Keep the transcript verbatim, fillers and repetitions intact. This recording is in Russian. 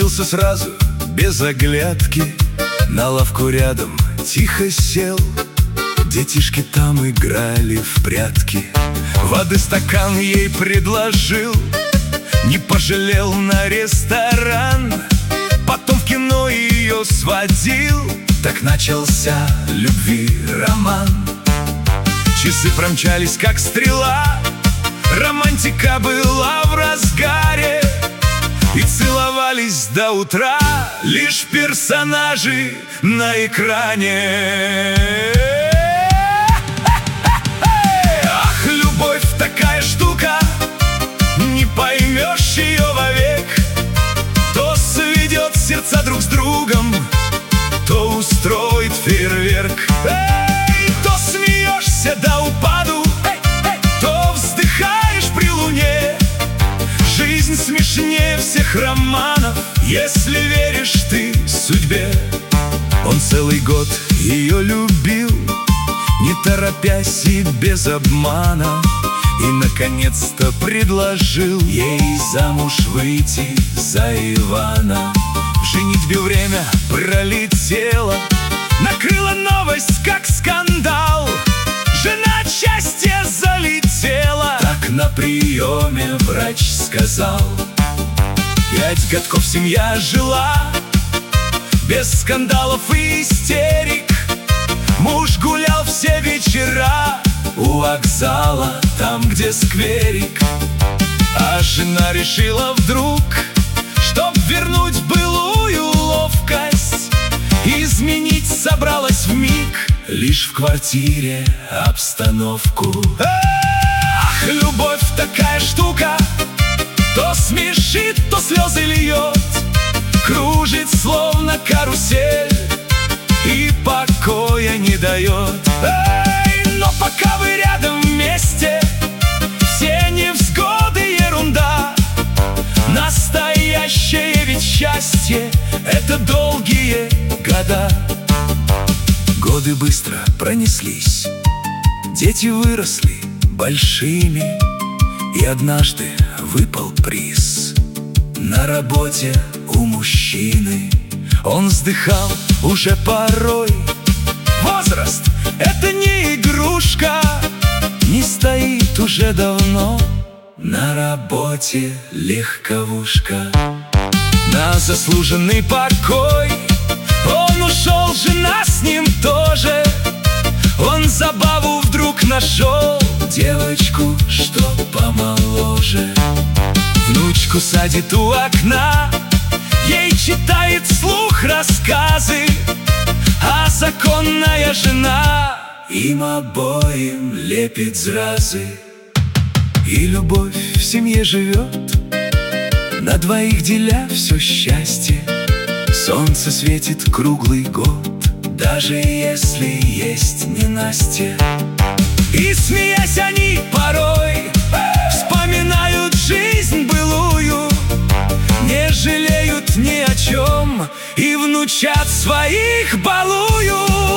влюбился сразу, без оглядки. На лавку рядом тихо сел, детишки там играли в прятки. Воды стакан ей предложил, не пожалел на ресторан. Потом в кино ее сводил, так начался любви роман. Часы промчались как стрела, романтика была в разгаре, и целовались до утра лишь персонажи на экране. Ах, любовь такая штука, не поймешь ее вовек. То сведет сердца друг с другом, то устроит фейерверк. Эй, то смеешься до упаду, то вздыхаешь при луне. Жизнь смешнее всех романов, если веришь ты судьбе. Он целый год ее любил, не торопясь и без обмана, и наконец-то предложил ей замуж выйти за Ивана. В женитьбе время пролетело, накрыла новость как скандал. Жена от счастья залетела, так на приеме врач сказал. Пять годков семья жила, без скандалов и истерик. Муж гулял все вечера у вокзала, там, где скверик. А жена решила вдруг, чтоб вернуть былую ловкость, изменить собралась вмиг, лишь в квартире обстановку. Ах, любовь такая штука, то смешит, то слезы льет, кружит словно карусель и покоя не дает. Эй, но пока вы рядом вместе, все невзгоды ерунда. Настоящее ведь счастье — это долгие года. Годы быстро пронеслись, дети выросли большими, и однажды выпал приз на работе у мужчины. Он вздыхал уже порой: возраст — это не игрушка, не стоит уже давно на работе легковушка. На заслуженный покой он ушел, жена с ним тоже. Он забаву вдруг нашел, девочку, что помоложе. Внучку садит у окна, ей читает вслух рассказы, а законная жена им обоим лепит зразы. И любовь в семье живет, на двоих деля все счастье. Солнце светит круглый год, даже если есть ненастье. И смеясь они порой вспоминают жизнь былую, не жалеют ни о чем и внучат своих балуют.